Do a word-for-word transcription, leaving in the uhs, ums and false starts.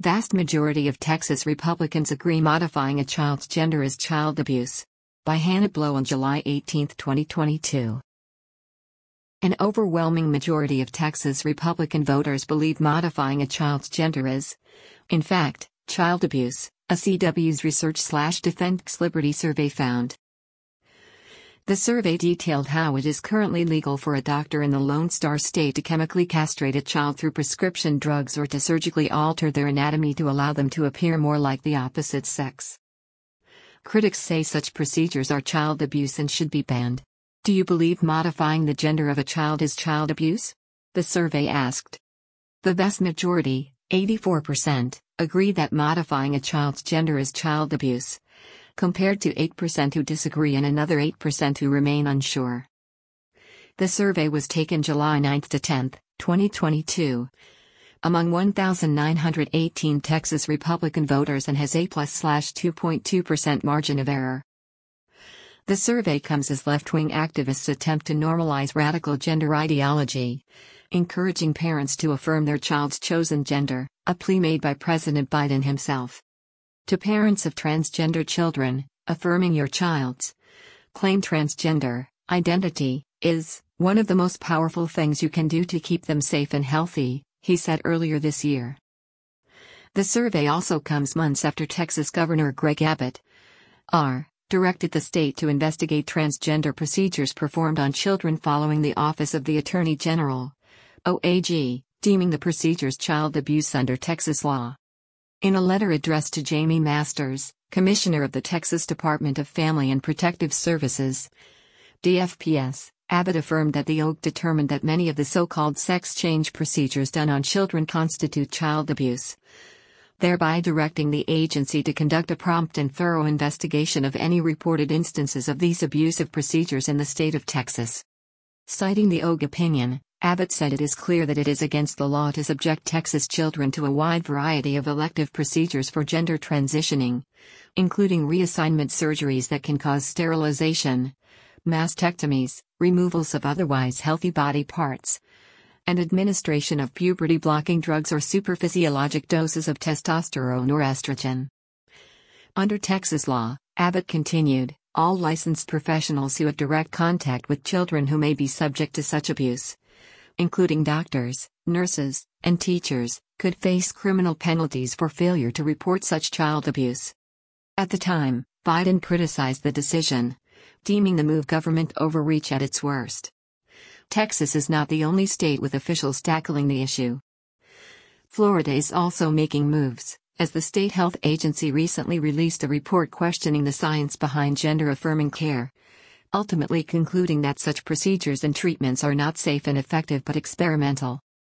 Vast majority of Texas Republicans agree modifying a child's gender is child abuse. By Hannah Blow on July eighteenth, twenty twenty-two. An overwhelming majority of Texas Republican voters believe modifying a child's gender is, in fact, child abuse, a C W's Research/Defense Liberty survey found. The survey detailed how it is currently legal for a doctor in the Lone Star State to chemically castrate a child through prescription drugs or to surgically alter their anatomy to allow them to appear more like the opposite sex. Critics say such procedures are child abuse and should be banned. Do you believe modifying the gender of a child is child abuse? The survey asked. The vast majority, eighty-four percent, agree that modifying a child's gender is child abuse, compared to eight percent who disagree and another eight percent who remain unsure. The survey was taken July ninth to tenth, twenty twenty-two, among one thousand nine hundred eighteen Texas Republican voters and has a plus two point two percent margin of error. The survey comes as left-wing activists attempt to normalize radical gender ideology, encouraging parents to affirm their child's chosen gender, a plea made by President Biden himself. To parents of transgender children, affirming your child's claimed transgender identity is one of the most powerful things you can do to keep them safe and healthy, he said earlier this year. The survey also comes months after Texas Governor Greg Abbott R. directed the state to investigate transgender procedures performed on children following the Office of the Attorney General, O A G, deeming the procedures child abuse under Texas law. In a letter addressed to Jamie Masters, Commissioner of the Texas Department of Family and Protective Services, D F P S, Abbott affirmed that the O A G determined that many of the so-called sex change procedures done on children constitute child abuse, thereby directing the agency to conduct a prompt and thorough investigation of any reported instances of these abusive procedures in the state of Texas. Citing the O A G opinion, Abbott said it is clear that it is against the law to subject Texas children to a wide variety of elective procedures for gender transitioning, including reassignment surgeries that can cause sterilization, mastectomies, removals of otherwise healthy body parts, and administration of puberty-blocking drugs or superphysiologic doses of testosterone or estrogen. Under Texas law, Abbott continued, all licensed professionals who have direct contact with children who may be subject to such abuse, including doctors, nurses, and teachers, could face criminal penalties for failure to report such child abuse. At the time, Biden criticized the decision, deeming the move government overreach at its worst. Texas is not the only state with officials tackling the issue. Florida is also making moves, as the state health agency recently released a report questioning the science behind gender-affirming care, ultimately concluding that such procedures and treatments are not safe and effective but experimental.